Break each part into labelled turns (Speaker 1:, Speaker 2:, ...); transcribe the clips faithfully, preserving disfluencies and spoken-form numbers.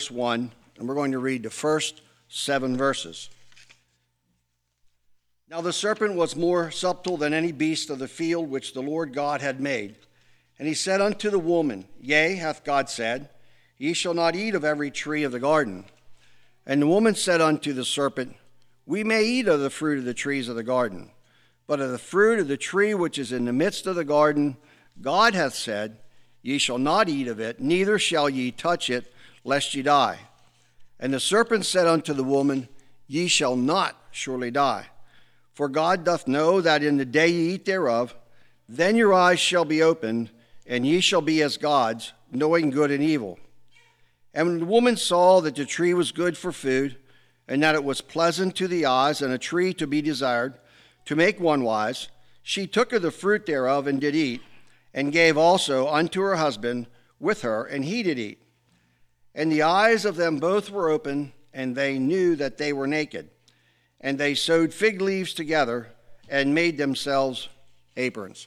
Speaker 1: one, and we're going to read the first seven verses. Now the serpent was more subtle than any beast of the field which the Lord God had made. And he said unto the woman, Yea, hath God said, Ye shall not eat of every tree of the garden. And the woman said unto the serpent, We may eat of the fruit of the trees of the garden, but of the fruit of the tree which is in the midst of the garden, God hath said, Ye shall not eat of it, neither shall ye touch it, lest ye die. And the serpent said unto the woman, Ye shall not surely die. For God doth know that in the day ye eat thereof, then your eyes shall be opened, and ye shall be as gods, knowing good and evil. And when the woman saw that the tree was good for food, and that it was pleasant to the eyes, and a tree to be desired, to make one wise, she took of the fruit thereof, and did eat, and gave also unto her husband with her, and he did eat. And the eyes of them both were open, and they knew that they were naked. And they sewed fig leaves together, and made themselves aprons.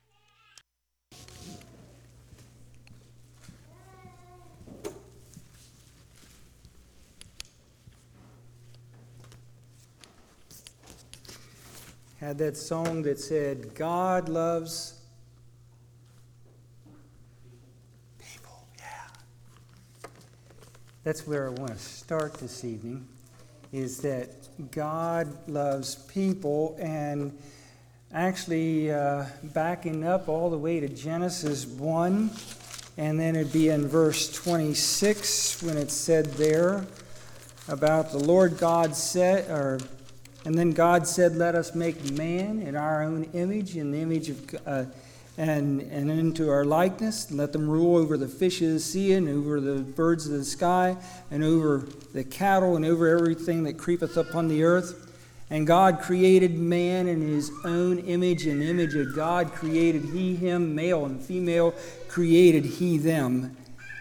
Speaker 2: Had that song that said, God loves people. Yeah. That's where I want to start this evening, is that God loves people, and actually uh, backing up all the way to Genesis one, and then it'd be in verse twenty-six when it said there about the Lord God said, or and then God said, Let us make man in our own image, in the image of uh, and and into our likeness, and let them rule over the fish of the sea, and over the birds of the sky, and over the cattle, and over everything that creepeth upon the earth. And God created man in his own image, in the image of God created he him, male and female created he them.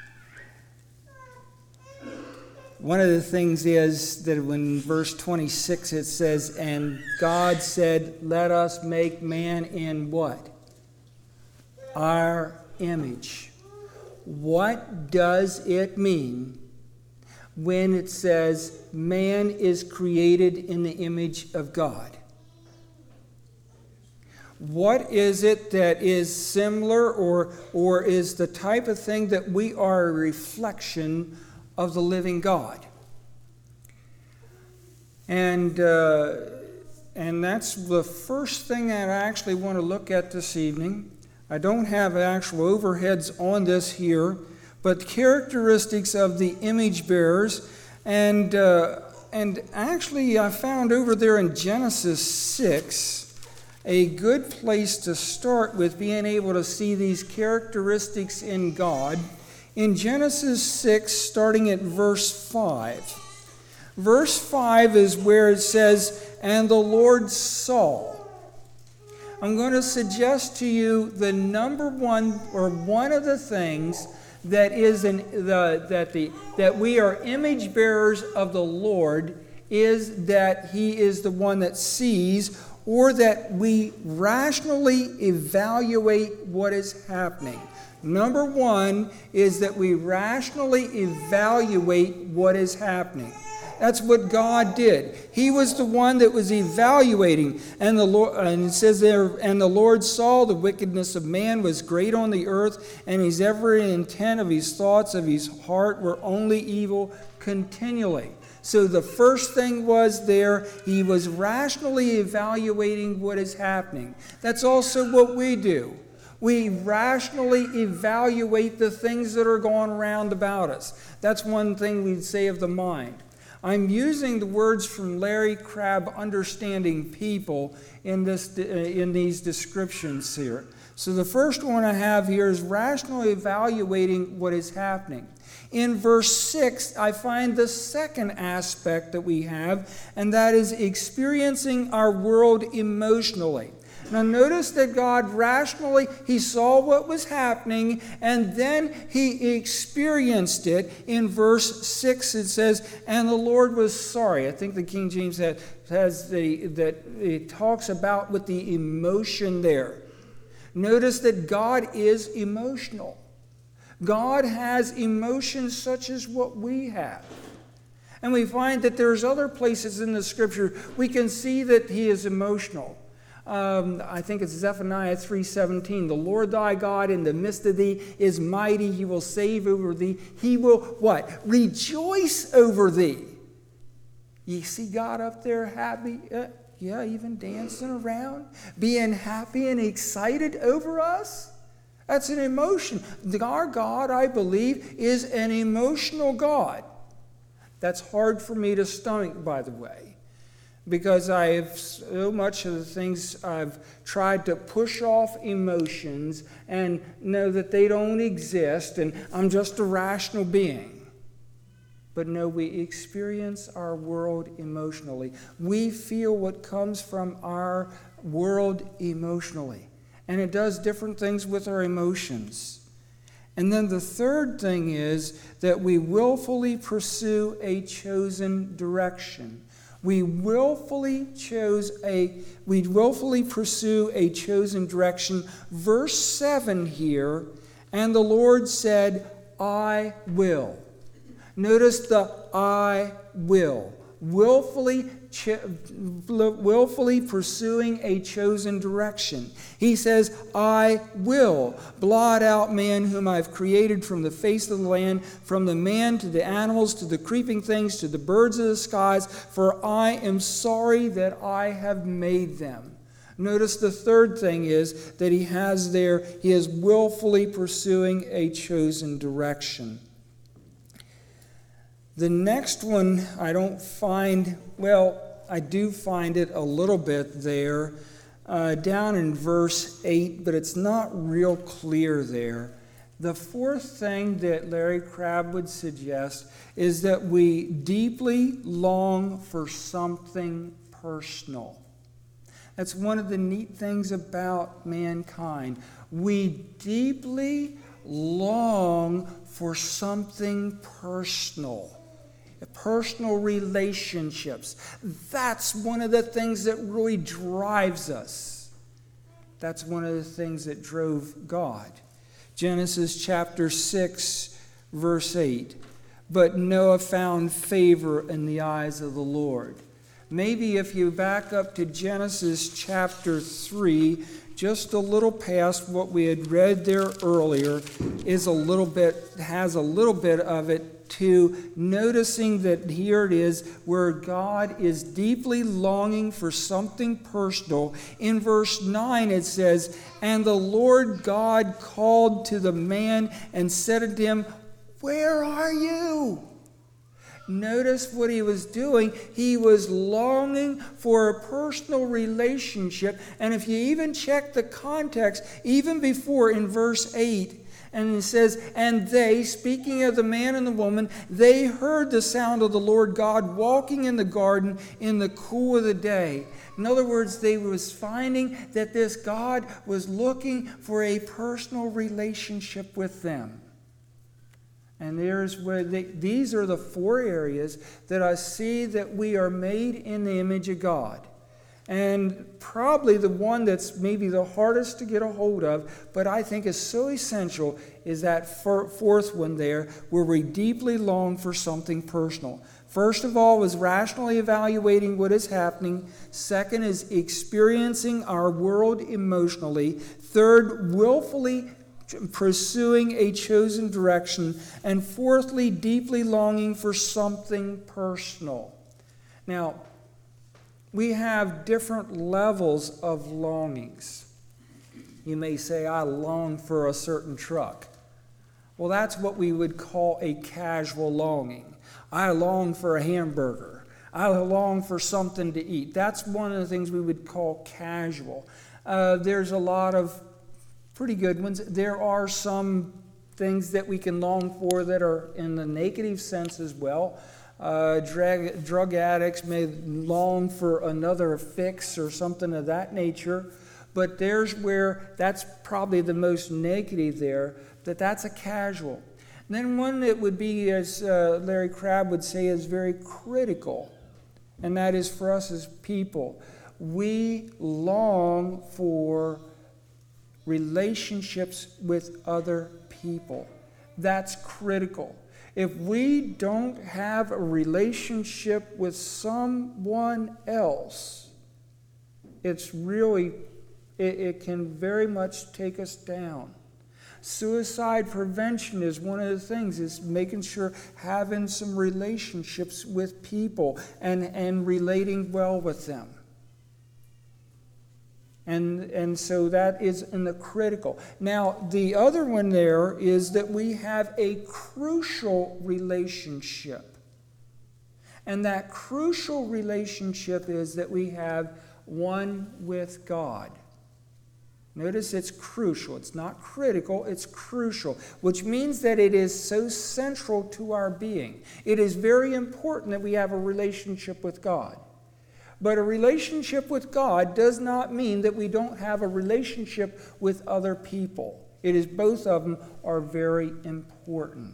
Speaker 2: One of the things is that when verse twenty-six it says, And God said, Let us make man in what? Our image. What does it mean when it says man is created in the image of God? What is it that is similar, or, or is the type of thing that we are a reflection of the living God? And uh, and that's the first thing that I actually want to look at this evening. I don't have actual overheads on this here, but characteristics of the image bearers. And uh, and actually I found over there in Genesis six a good place to start with being able to see these characteristics in God. In Genesis six, starting at verse five. Verse five is where it says, And the Lord saw. I'm going to suggest to you the number one, or one of the things that is in the that the that we are image bearers of the Lord, is that He is the one that sees, or that we rationally evaluate what is happening. Number one is that we rationally evaluate what is happening. That's what God did. He was the one that was evaluating. And the Lord, and it says there, and the Lord saw the wickedness of man was great on the earth, and his every intent of his thoughts of his heart were only evil continually. So the first thing was there, he was rationally evaluating what is happening. That's also what we do. We rationally evaluate the things that are going around about us. That's one thing we'd say of the mind. I'm using the words from Larry Crabb, Understanding People, in this uh, in these descriptions here. So the first one I have here is rationally evaluating what is happening. In verse six, I find the second aspect that we have, and that is experiencing our world emotionally. Now notice that God rationally, He saw what was happening, and then He experienced it. In verse six it says, And the Lord was sorry. I think the King James has, has the, that it talks about with the emotion there. Notice that God is emotional. God has emotions such as what we have. And we find that there's other places in the Scripture we can see that he is emotional. Um, I think it's Zephaniah three seventeen. The Lord thy God in the midst of thee is mighty. He will save over thee. He will what? Rejoice over thee. You see God up there happy? Uh, yeah, even dancing around, being happy and excited over us. That's an emotion. Our God, I believe, is an emotional God. That's hard for me to stomach, by the way, because I have so much of the things I've tried to push off emotions and know that they don't exist and I'm just a rational being. But no, we experience our world emotionally. We feel what comes from our world emotionally. And it does different things with our emotions. And then the third thing is that we willfully pursue a chosen direction. We willfully chose a we willfully pursue a chosen direction. Verse seven here, and the Lord said, I will. Notice the I will. Willfully, cho- willfully pursuing a chosen direction. He says, I will blot out man whom I've created from the face of the land, from the man to the animals, to the creeping things, to the birds of the skies, for I am sorry that I have made them. Notice the third thing is that he has there, he is willfully pursuing a chosen direction. The next one I don't find, well, I do find it a little bit there, uh, down in verse eight, but it's not real clear there. The fourth thing that Larry Crabb would suggest is that we deeply long for something personal. That's one of the neat things about mankind. We deeply long for something personal. Personal relationships. That's one of the things that really drives us. That's one of the things that drove God. Genesis chapter six, verse eight. But Noah found favor in the eyes of the Lord. Maybe if you back up to Genesis chapter three, just a little past what we had read there earlier, is a little bit, has a little bit of it to noticing that here it is where God is deeply longing for something personal. In verse nine it says, and the Lord God called to the man and said unto him, where are you? Notice what he was doing. He was longing for a personal relationship. And if you even check the context, even before in verse eight, and it says, and they, speaking of the man and the woman, they heard the sound of the Lord God walking in the garden in the cool of the day. In other words, they was finding that this God was looking for a personal relationship with them. And there's where they, these are the four areas that I see that we are made in the image of God. And probably the one that's maybe the hardest to get a hold of, but I think is so essential, is that fourth one there, where we deeply long for something personal. First of all is rationally evaluating what is happening. Second is experiencing our world emotionally. Third, willfully pursuing a chosen direction. And fourthly, deeply longing for something personal. Now, we have different levels of longings. You may say, I long for a certain truck. Well, that's what we would call a casual longing. I long for a hamburger. I long for something to eat. That's one of the things we would call casual. Uh, there's a lot of pretty good ones. There are some things that we can long for that are in the negative sense as well. Uh, drug, drug addicts may long for another fix or something of that nature, but there's where that's probably the most negative there, that that's a casual. And then one that would be, as uh, Larry Crabb would say, is very critical, and that is for us as people. We long for relationships with other people. That's critical. If we don't have a relationship with someone else, it's really, it, it can very much take us down. Suicide prevention is one of the things, is making sure having some relationships with people and, and relating well with them. And, and so that is in the critical. Now, the other one there is that we have a crucial relationship. And that crucial relationship is that we have one with God. Notice it's crucial. It's not critical, it's crucial, which means that it is so central to our being. It is very important that we have a relationship with God. But a relationship with God does not mean that we don't have a relationship with other people. It is, both of them are very important.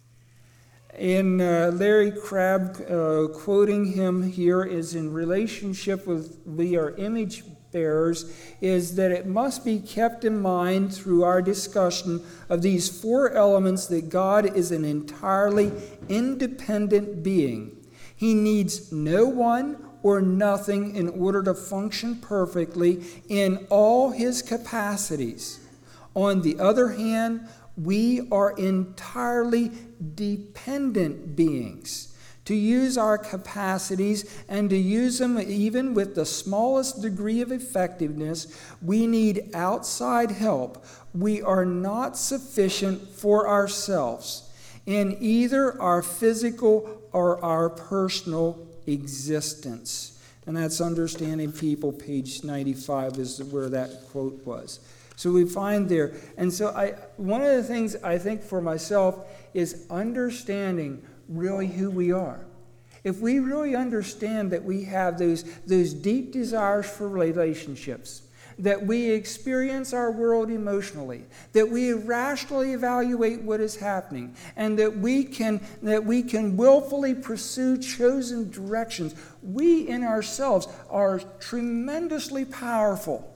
Speaker 2: In uh, Larry Crabb, uh, quoting him here, is in relationship with we are image bearers, is that it must be kept in mind through our discussion of these four elements that God is an entirely independent being. He needs no one or nothing in order to function perfectly in all his capacities. On the other hand, we are entirely dependent beings. To use our capacities and to use them even with the smallest degree of effectiveness, we need outside help. We are not sufficient for ourselves in either our physical or our personal existence. And that's Understanding People, page ninety-five is where that quote was. So we find there, and so I one of the things I think for myself is understanding really who we are. If we really understand that we have those, those deep desires for relationships, that we experience our world emotionally, that we rationally evaluate what is happening, and that we can that we can willfully pursue chosen directions, we in ourselves are tremendously powerful.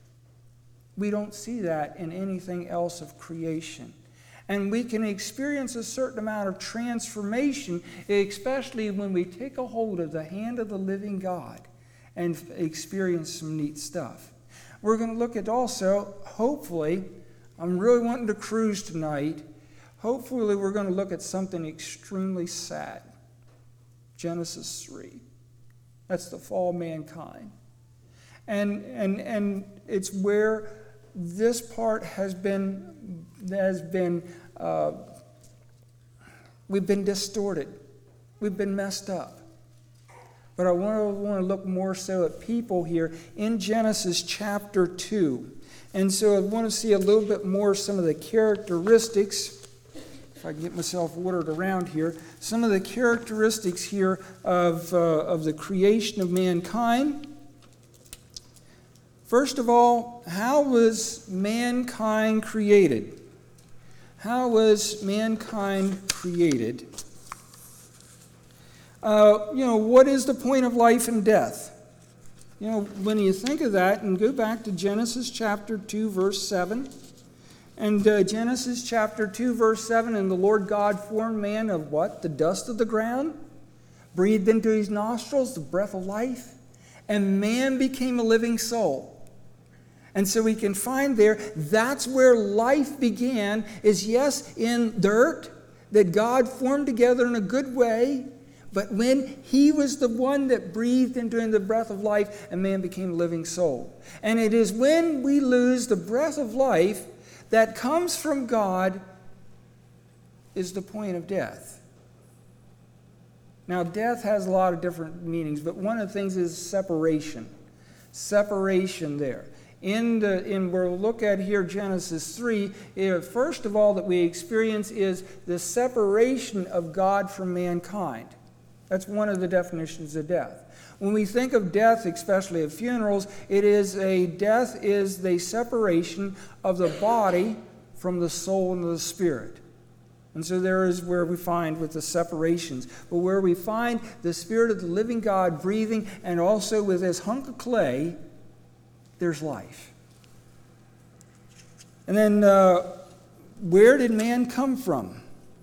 Speaker 2: We don't see that in anything else of creation. And we can experience a certain amount of transformation, especially when we take a hold of the hand of the living God and experience some neat stuff. We're going to look at also, hopefully, I'm really wanting to cruise tonight. Hopefully, we're going to look at something extremely sad. Genesis three. That's the fall of mankind. And, and, and it's where this part has been, has been uh, we've been distorted. We've been messed up. But I want to, want to look more so at people here in Genesis chapter two. And so I want to see a little bit more some of the characteristics, if I can get myself ordered around here, some of the characteristics here of, uh, of the creation of mankind. First of all, how was mankind created? How was mankind created? Uh, you know, what is the point of life and death? You know, when you think of that, and go back to Genesis chapter two, verse seven. And uh, Genesis chapter two, verse seven, and the Lord God formed man of what? The dust of the ground, breathed into his nostrils the breath of life, and man became a living soul. And so we can find there, that's where life began, is yes, in dirt, that God formed together in a good way, but when he was the one that breathed into the breath of life, and man became a living soul. And it is when we lose the breath of life that comes from God is the point of death. Now, death has a lot of different meanings, but one of the things is separation. Separation there. In the in we'll look at here Genesis three, uh, first of all that we experience is the separation of God from mankind. That's one of the definitions of death. When we think of death, especially at funerals, it is a death is the separation of the body from the soul and the spirit. And so there is where we find with the separations. But where we find the Spirit of the living God breathing, and also with this hunk of clay, there's life. And then uh, where did man come from?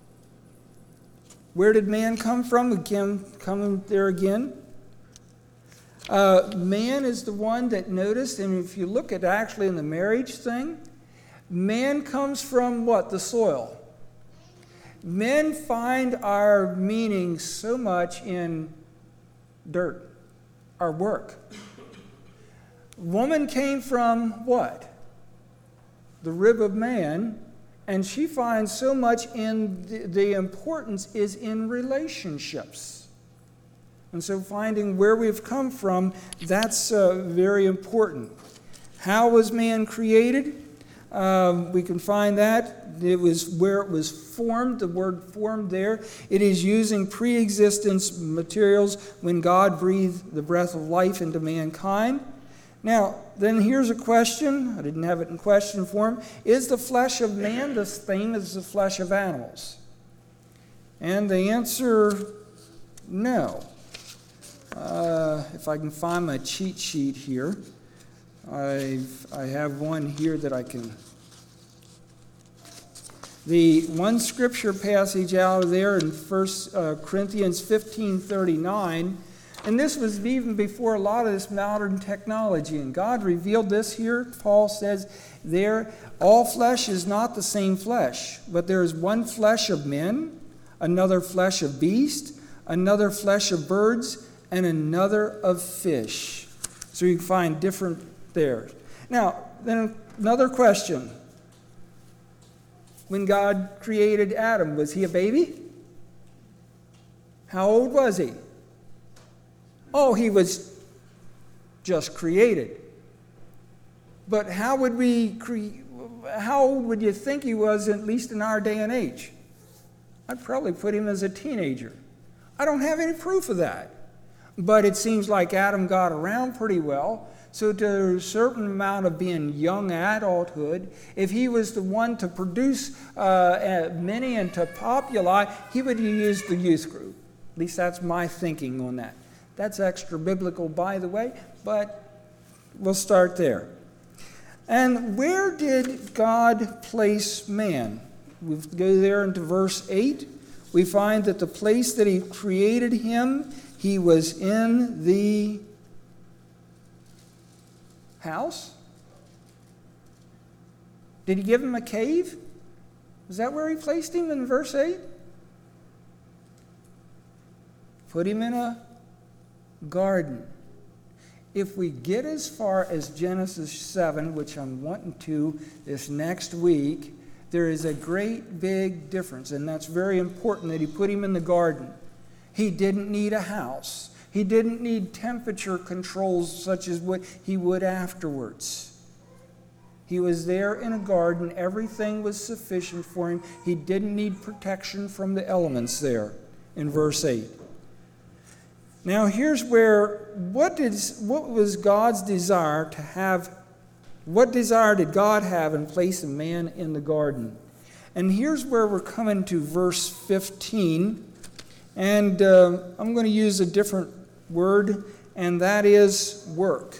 Speaker 2: Where did man come from? Again, coming there again. Uh, man is the one that noticed, and if you look at actually in the marriage thing, man comes from what? The soil. Men find our meaning so much in dirt, our work. Woman came from what? The rib of man, and she finds so much in the, the importance is in relationships. And so finding where we've come from, that's uh, very important. How was man created? Um, we can find that. It was where it was formed, the word formed there. It is using pre-existence materials when God breathed the breath of life into mankind. Now, then here's a question. I didn't have it in question form. Is the flesh of man the same as the flesh of animals? And the answer, no. Uh, if I can find my cheat sheet here, I've, I have one here that I can. The one scripture passage out of there in First Corinthians fifteen thirty-nine, and this was even before a lot of this modern technology, and God revealed this here. Paul says there, all flesh is not the same flesh, but there is one flesh of men, another flesh of beasts, another flesh of birds, and another of fish. So you can find different there. Now, then another question. When God created Adam, was he a baby? How old was he? Oh, he was just created. But how would we cre- how old would you think he was, at least in our day and age? I'd probably put him as a teenager. I don't have any proof of that. But it seems like Adam got around pretty well. So to a certain amount of being young adulthood, if he was the one to produce uh, many and to populate, he would use the youth group. At least that's my thinking on that. That's extra biblical, by the way, but we'll start there. And where did God place man? We go there into verse eight. We find that the place that he created him, he was in the house. Did he give him a cave? Is that where he placed him in verse eight? Put him in a garden. If we get as far as Genesis seven, which I'm wanting to this next week, there is a great big difference, and that's very important that he put him in the garden. He didn't need a house. He didn't need temperature controls such as what he would afterwards. He was there in a garden. Everything was sufficient for him. He didn't need protection from the elements there in verse eight. Now here's where, what, did, what was God's desire to have, what desire did God have in place of man in the garden? And here's where we're coming to verse fifteen. And uh, I'm going to use a different word, and that is work.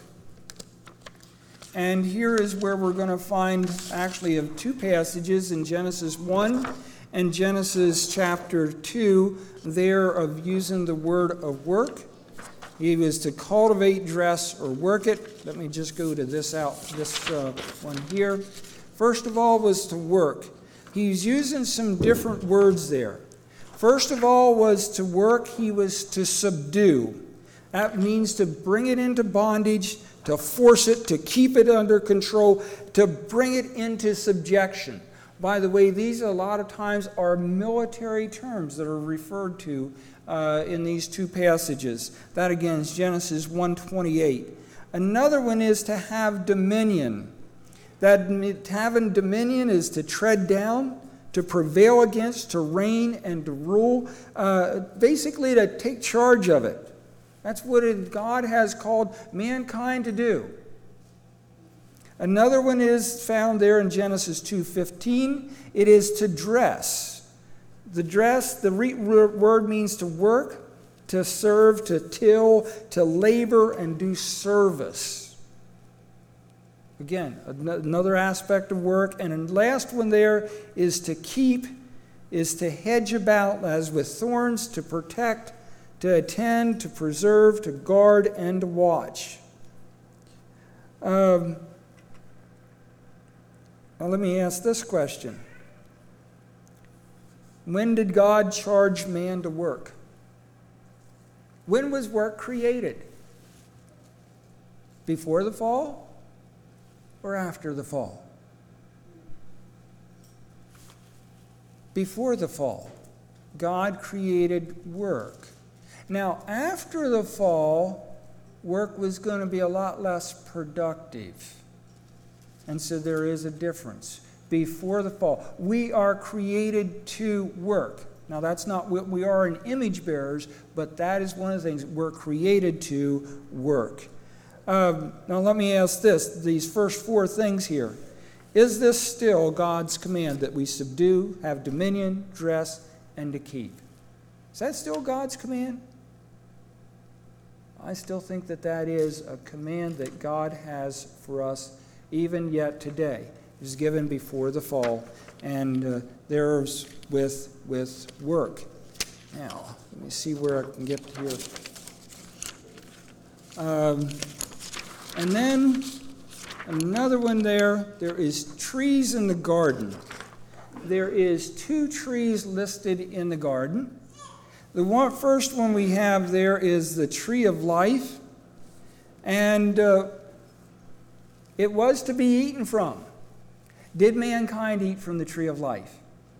Speaker 2: And here is where we're going to find actually of two passages in Genesis one and Genesis chapter two there of using the word of work. He was to cultivate, dress, or work it. Let me just go to this out, this uh, one here. First of all was to work. He's using some different words there. First of all was to work, he was to subdue. That means to bring it into bondage, to force it, to keep it under control, to bring it into subjection. By the way, these a lot of times are military terms that are referred to uh, in these two passages. That again is Genesis one twenty-eight. Another one is to have dominion. That having dominion is to tread down, to prevail against, to reign, and to rule, uh, basically to take charge of it. That's what it, God has called mankind to do. Another one is found there in Genesis two fifteen. It is to dress. The dress, the re- word means to work, to serve, to till, to labor, and do service. Again, an- another aspect of work. And the last one there is to keep, is to hedge about as with thorns, to protect, to attend, to preserve, to guard, and to watch. Um, now let me ask this question. When did God charge man to work? When was work created? Before the fall or after the fall? Before the fall, God created work. Now, after the fall, work was going to be a lot less productive. And so there is a difference. Before the fall, we are created to work. Now, that's not what we are in image bearers, but that is one of the things. We're created to work. Um, now, let me ask this, these first four things here. Is this still God's command that we subdue, have dominion, dress, and to keep? Is that still God's command? I still think that that is a command that God has for us even yet today. It was given before the fall, and uh, there's with, with work. Now, let me see where I can get to here. Um, and then another one there, there is trees in the garden. There is two trees listed in the garden. The one, first one we have there is the tree of life, and uh, it was to be eaten from. Did mankind eat from the tree of life?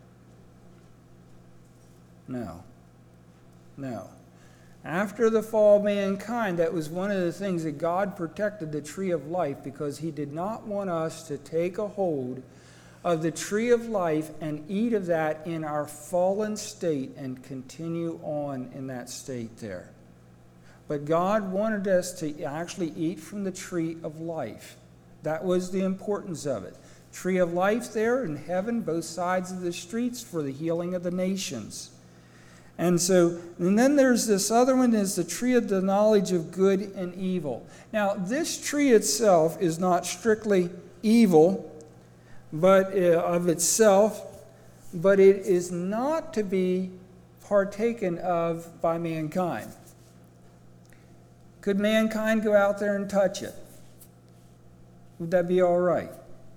Speaker 2: No. No. After the fall of mankind, that was one of the things that God protected the tree of life, because he did not want us to take a hold of the tree of life and eat of that in our fallen state and continue on in that state there. But God wanted us to actually eat from the tree of life. That was the importance of it. Tree of life there in heaven, both sides of the streets, for the healing of the nations. And so, and then there's this other one, is the tree of the knowledge of good and evil. Now, this tree itself is not strictly evil, but uh, of itself, but it is not to be partaken of by mankind. Could mankind go out there and touch it? Would that be all right?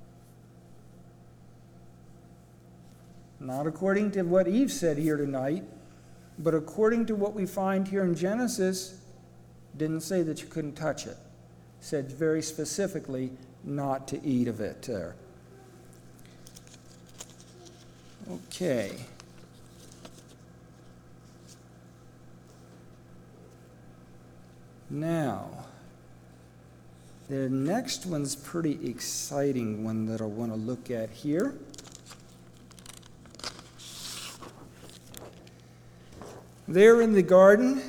Speaker 2: Not according to what Eve said here tonight, but according to what we find here in Genesis, didn't say that you couldn't touch it. It said very specifically not to eat of it there. Okay. Now, the next one's pretty exciting one that I want to look at here. There in the garden,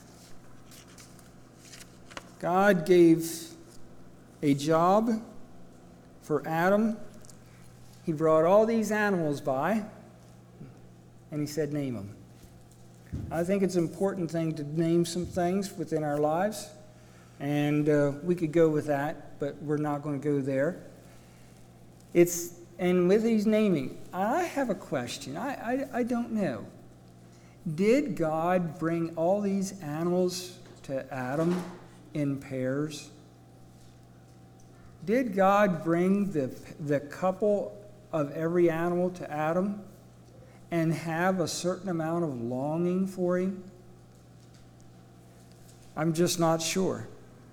Speaker 2: God gave a job for Adam. He brought all these animals by, and he said, name them. I think it's an important thing to name some things within our lives, and uh, we could go with that, but we're not going to go there. It's and with these naming, I have a question. I, I, I don't know. Did God bring all these animals to Adam in pairs? Did God bring the, the couple of every animal to Adam and have a certain amount of longing for him? I'm just not sure.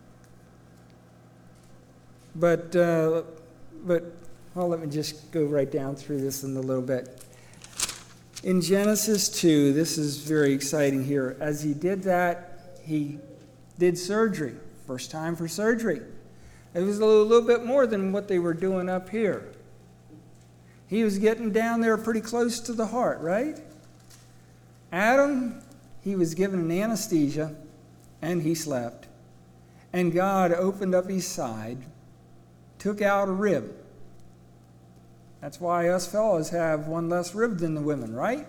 Speaker 2: But, uh, but well, let me just go right down through this in a little bit. In Genesis two, this is very exciting here. As he did that, he did surgery. First time for surgery. It was a little, little bit more than what they were doing up here. He was getting down there pretty close to the heart, right? Adam, he was given an anesthesia, and he slept. And God opened up his side, took out a rib. That's why us fellows have one less rib than the women, right?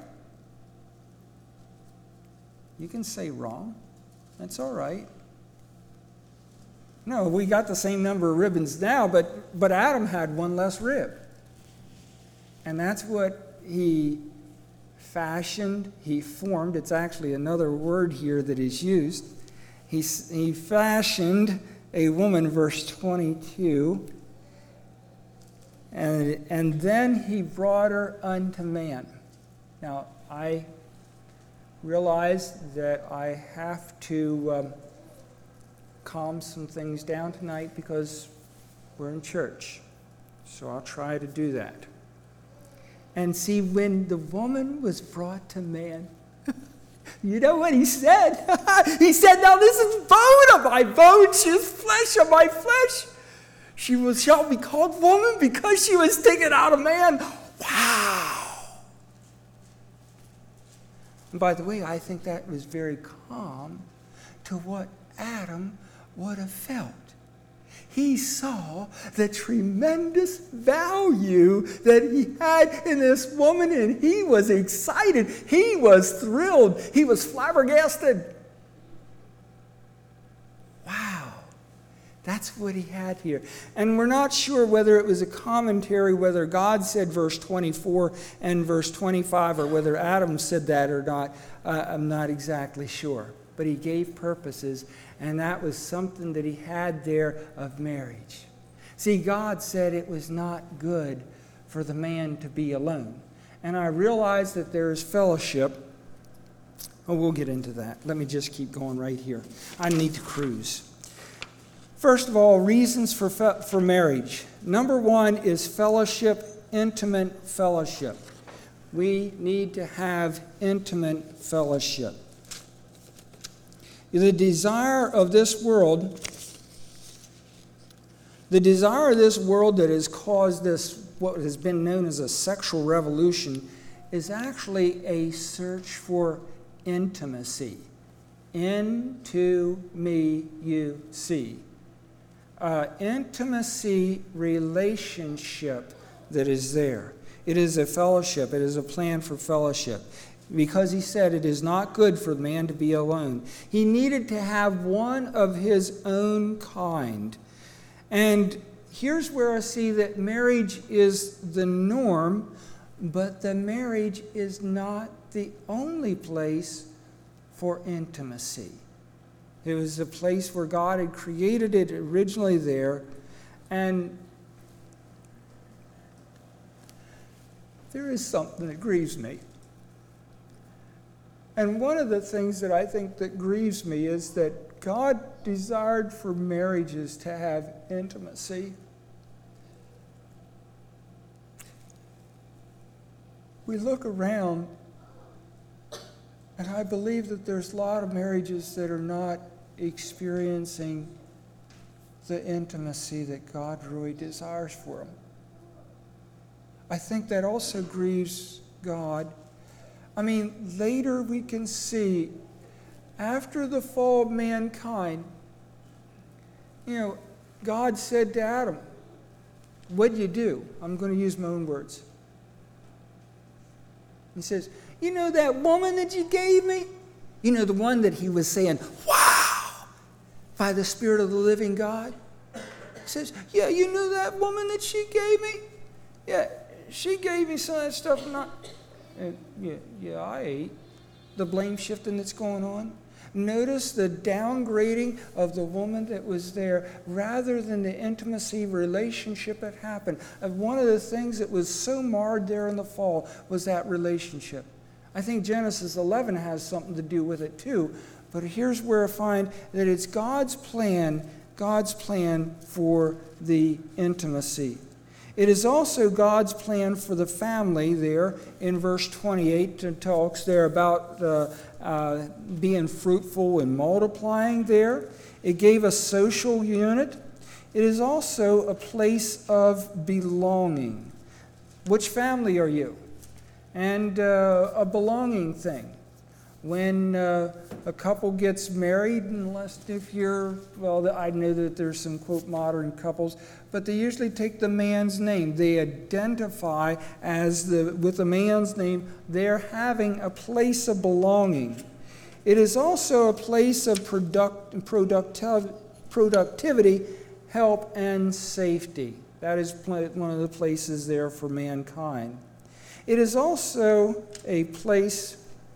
Speaker 2: You can say wrong. That's all right. No, we got the same number of ribbons now, but, but Adam had one less rib. And that's what he fashioned, he formed. It's actually another word here that is used. He, he fashioned a woman, verse twenty-two, and, and then he brought her unto man. Now, I realize that I have to um, calm some things down tonight because we're in church. So I'll try to do that. And see, when the woman was brought to man, you know what he said? He said, now this is bone of my bone, she is flesh of my flesh. She was, shall be called woman because she was taken out of man. Wow. And by the way, I think that was very calm to what Adam would have felt. He saw the tremendous value that he had in this woman, and he was excited. He was thrilled. He was flabbergasted. Wow. That's what he had here. And we're not sure whether it was a commentary, whether God said verse twenty-four and verse twenty-five, or whether Adam said that or not. Uh, I'm not exactly sure. But he gave purposes, and that was something that he had there of marriage. See, God said it was not good for the man to be alone. And I realize that there is fellowship. Oh, we'll get into that. Let me just keep going right here. I need to cruise. First of all, reasons for, fe- for marriage. Number one is fellowship, intimate fellowship. We need to have intimate fellowship. The desire of this world, the desire of this world that has caused this, what has been known as a sexual revolution, is actually a search for intimacy. Into me you see. Uh, intimacy relationship that is there. It is a fellowship. It is a plan for fellowship. Because he said it is not good for man to be alone. He needed to have one of his own kind. And here's where I see that marriage is the norm, but the marriage is not the only place for intimacy. It was a place where God had created it originally there, and there is something that grieves me. And one of the things that I think that grieves me is that God desired for marriages to have intimacy. We look around, and I believe that there's a lot of marriages that are not experiencing the intimacy that God really desires for them. I think that also grieves God. I mean, later we can see, after the fall of mankind, you know, God said to Adam, what'd you do? I'm going to use my own words. He says, you know that woman that you gave me? You know, the one that he was saying, wow, by the Spirit of the living God? He says, yeah, you know that woman that she gave me? Yeah, she gave me some of that stuff. Not, uh, yeah, yeah, I ate. The blame shifting that's going on. Notice the downgrading of the woman that was there rather than the intimacy relationship that happened. And one of the things that was so marred there in the fall was that relationship. I think Genesis eleven has something to do with it too. But here's where I find that it's God's plan, God's plan for the intimacy. It is also God's plan for the family there in verse twenty-eight. It talks there about uh, uh, being fruitful and multiplying there. It gave a social unit. It is also a place of belonging. Which family are you? And uh, a belonging thing. When uh, a couple gets married, unless if you're, well, I know that there's some, quote, modern couples, but they usually take the man's name. They identify as the with the man's name. They're having a place of belonging. It is also a place of product, productiv, productivity, help, and safety. That is one of the places there for mankind. It is also a place,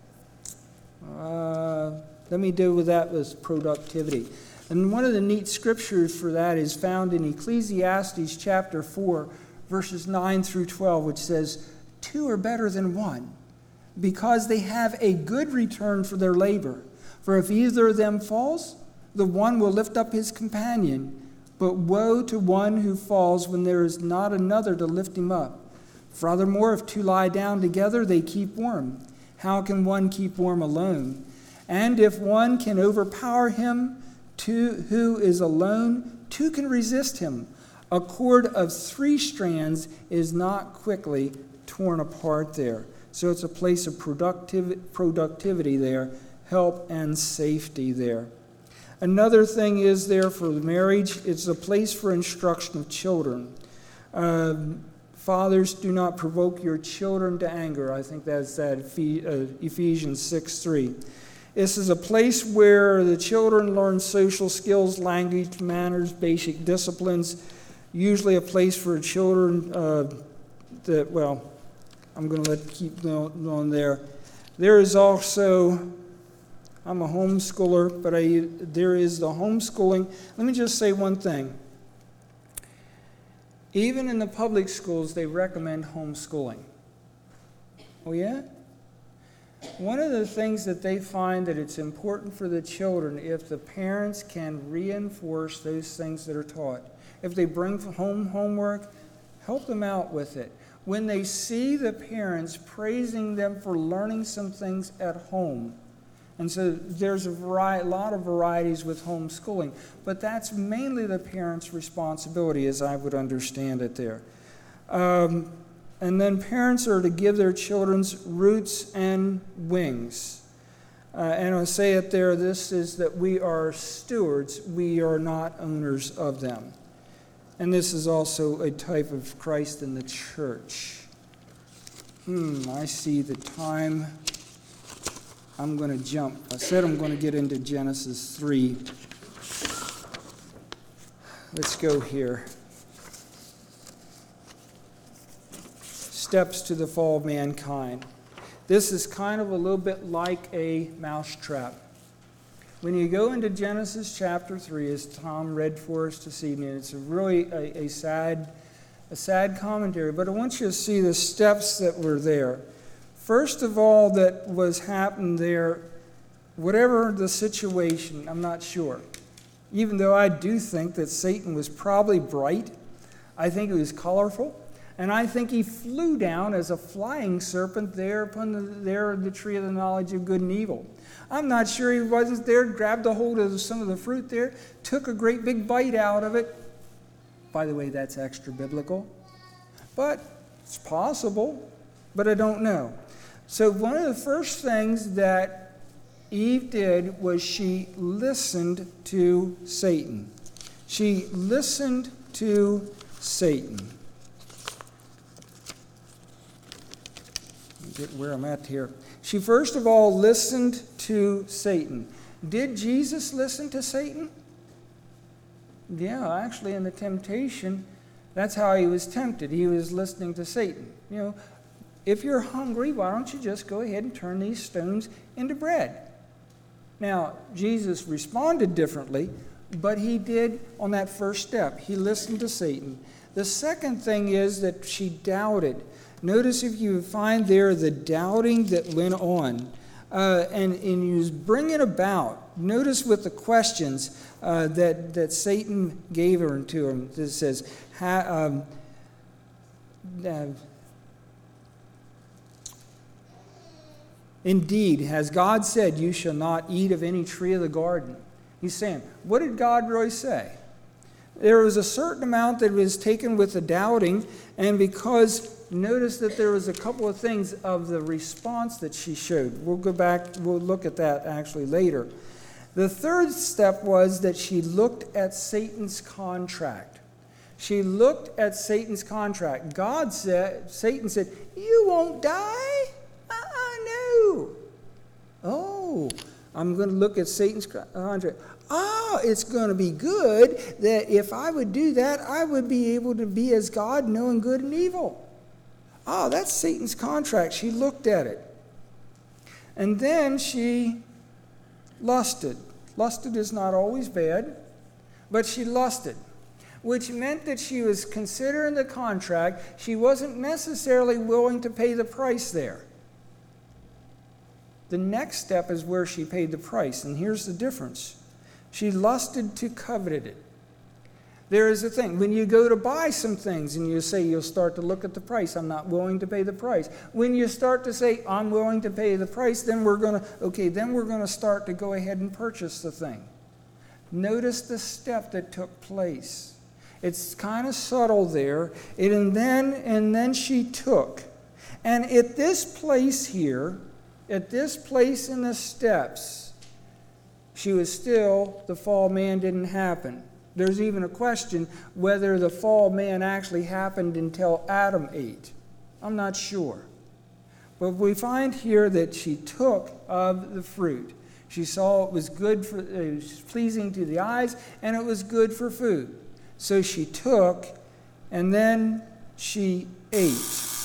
Speaker 2: uh, let me deal with that with productivity. And one of the neat scriptures for that is found in Ecclesiastes chapter four, verses nine through twelve, which says, two are better than one, because they have a good return for their labor. For if either of them falls, the one will lift up his companion. But woe to one who falls when there is not another to lift him up. Furthermore, if two lie down together, they keep warm. How can one keep warm alone? And if one can overpower him two, who is alone, two can resist him. A cord of three strands is not quickly torn apart there. So it's a place of productiv- productivity there, help and safety there. Another thing is there for marriage, it's a place for instruction of children. Um, fathers, do not provoke your children to anger. I think that's that Ephesians six three. This is a place where the children learn social skills, language, manners, basic disciplines. Usually a place for children uh, that, well, I'm going to let keep going there. There is also, I'm a homeschooler, but I, there is the homeschooling. Let me just say one thing. Even in the public schools, they recommend homeschooling. Oh, yeah? One of the things that they find that it's important for the children, if the parents can reinforce those things that are taught. If they bring home homework, help them out with it. When they see the parents praising them for learning some things at home. And so there's a variety, lot of varieties with homeschooling, but that's mainly the parents' responsibility, as I would understand it there. Um, and then parents are to give their children's roots and wings. Uh, and I'll say it there, this is that we are stewards, we are not owners of them. And this is also a type of Christ in the church. Hmm, I see the time. I'm going to jump. I said I'm going to get into Genesis three. Let's go here. Steps to the fall of mankind. This is kind of a little bit like a mousetrap. When you go into Genesis chapter three, as Tom read for us this evening, it's a really a, a sad, a sad commentary, but I want you to see the steps that were there. First of all, that was happened there, whatever the situation, I'm not sure. Even though I do think that Satan was probably bright, I think he was colorful, and I think he flew down as a flying serpent there upon the, there the tree of the knowledge of good and evil. I'm not sure he wasn't there, grabbed a hold of some of the fruit there, took a great big bite out of it. By the way, that's extra biblical. But it's possible, but I don't know. So one of the first things that Eve did was she listened to Satan. She listened to Satan. Let me get where I'm at here. She first of all listened to Satan. Did Jesus listen to Satan? Yeah, actually in the temptation, that's how he was tempted. He was listening to Satan. You know, if you're hungry, why don't you just go ahead and turn these stones into bread? Now, Jesus responded differently, but he did on that first step. He listened to Satan. The second thing is that she doubted. Notice if you find there the doubting that went on. Uh, and, and he was bringing about. Notice with the questions uh, that, that Satan gave her to him. It says, ha, um, uh, indeed, has God said, you shall not eat of any tree of the garden? He's saying, what did God really say? There was a certain amount that was taken with the doubting, and because notice that there was a couple of things of the response that she showed. We'll go back, we'll look at that actually later. The third step was that she looked at Satan's contract. She looked at Satan's contract. God said, Satan said, you won't die? Uh-uh, no. Oh, I'm going to look at Satan's contract. Oh, it's going to be good that if I would do that, I would be able to be as God, knowing good and evil. Oh, that's Satan's contract. She looked at it. And then she lusted. Lusted is not always bad, but she lusted, which meant that she was considering the contract. She wasn't necessarily willing to pay the price there. The next step is where she paid the price, and here's the difference. She lusted to covet it. There is a thing. When you go to buy some things and you say you'll start to look at the price, I'm not willing to pay the price. When you start to say I'm willing to pay the price, then we're going to, okay, then we're going to start to go ahead and purchase the thing. Notice the step that took place. It's kind of subtle there. It, and then and then she took. And at this place here, at this place in the steps, she was still, the fall man didn't happen. There's even a question whether the fall man actually happened until Adam ate. I'm not sure. But we find here that she took of the fruit. She saw it was good for, it was pleasing to the eyes, and it was good for food. So she took, and then she ate.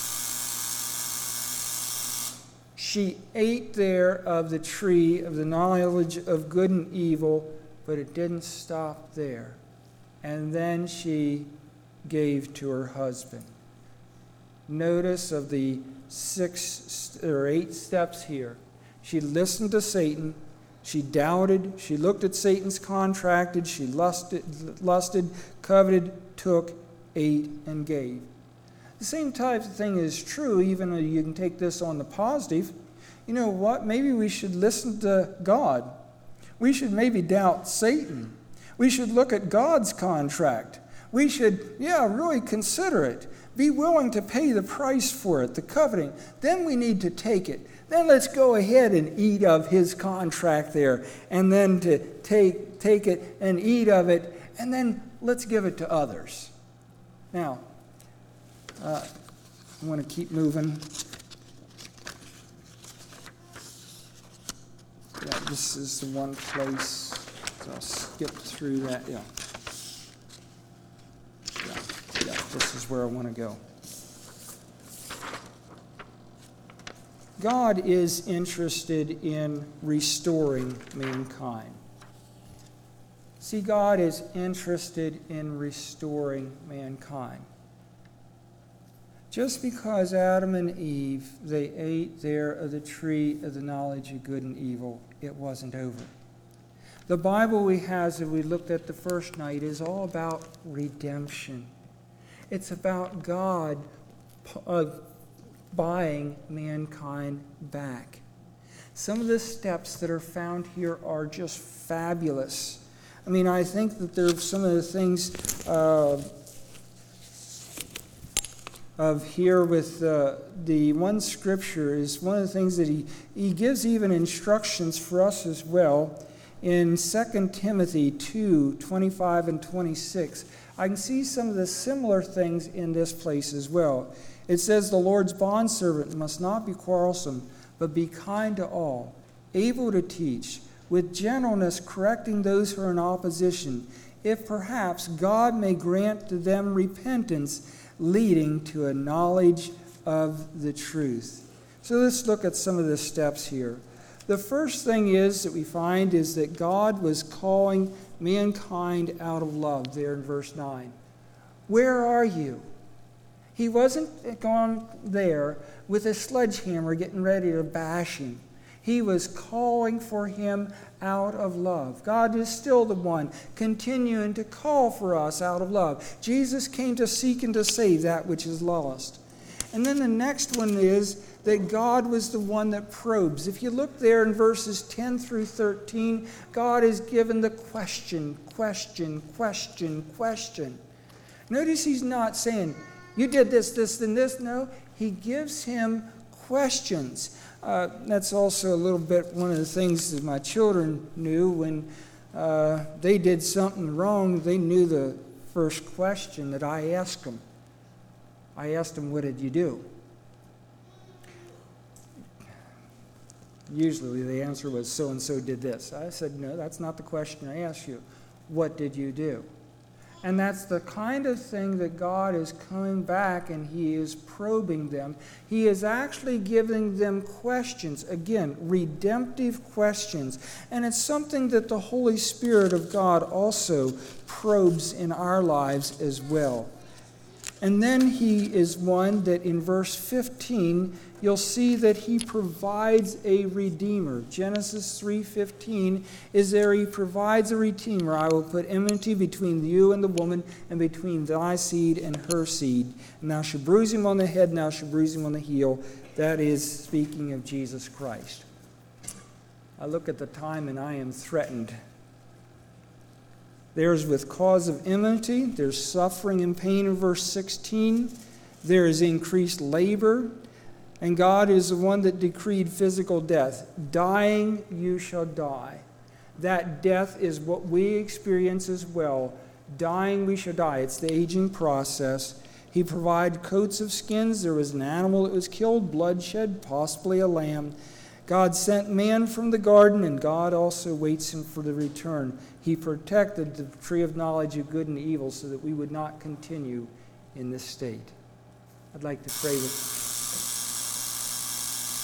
Speaker 2: She ate there of the tree of the knowledge of good and evil, but it didn't stop there. And then she gave to her husband. Notice of the six or eight steps here. She listened to Satan. She doubted. She looked at Satan's contracted. She lusted, lusted, coveted, took, ate, and gave. The same type of thing is true, even though you can take this on the positive. You know what? Maybe we should listen to God. We should maybe doubt Satan. We should look at God's contract. We should, yeah, really consider it. Be willing to pay the price for it, the coveting. Then we need to take it. Then let's go ahead and eat of his contract there. And then to take, take it and eat of it. And then let's give it to others. Now, uh, I want to keep moving. Yeah, this is the one place. So I'll skip through that. Yeah. Yeah, yeah, this is where I want to go. God is interested in restoring mankind. See, God is interested in restoring mankind. Just because Adam and Eve, they ate there of the tree of the knowledge of good and evil, it wasn't over. The Bible we have that we looked at the first night is all about redemption. It's about God uh, buying mankind back. Some of the steps that are found here are just fabulous. I mean, I think that there's some of the things uh, of here with uh, the one scripture is one of the things that he, he gives even instructions for us as well. In Second Timothy two, twenty-five and twenty-six, I can see some of the similar things in this place as well. It says, the Lord's bondservant must not be quarrelsome, but be kind to all, able to teach, with gentleness correcting those who are in opposition, if perhaps God may grant to them repentance, leading to a knowledge of the truth. So let's look at some of the steps here. The first thing is that we find is that God was calling mankind out of love there in verse nine. Where are you? He wasn't gone there with a sledgehammer getting ready to bash him. He was calling for him out of love. God is still the one continuing to call for us out of love. Jesus came to seek and to save that which is lost. And then the next one is that God was the one that probes. If you look there in verses ten through thirteen, God is given the question, question, question, question. Notice he's not saying, you did this, this, and this. No, he gives him questions. Uh, that's also a little bit one of the things that my children knew when uh, they did something wrong. They knew the first question that I asked them. I asked them, what did you do? Usually the answer was so-and-so did this. I said, no, that's not the question I asked you. What did you do? And that's the kind of thing that God is coming back and he is probing them. He is actually giving them questions, again, redemptive questions. And it's something that the Holy Spirit of God also probes in our lives as well. And then he is one that in verse fifteen, you'll see that he provides a redeemer. Genesis three fifteen is there he provides a redeemer. I will put enmity between you and the woman, and between thy seed and her seed. And thou shalt bruise him on the head, and thou shalt bruise him on the heel. That is speaking of Jesus Christ. I look at the time and I am threatened. There's with cause of enmity, there's suffering and pain in verse sixteen. There is increased labor. And God is the one that decreed physical death. Dying, you shall die. That death is what we experience as well. Dying, we shall die. It's the aging process. He provided coats of skins. There was an animal that was killed, bloodshed, possibly a lamb. God sent man from the garden, and God also waits him for the return. He protected the tree of knowledge of good and evil so that we would not continue in this state. I'd like to pray with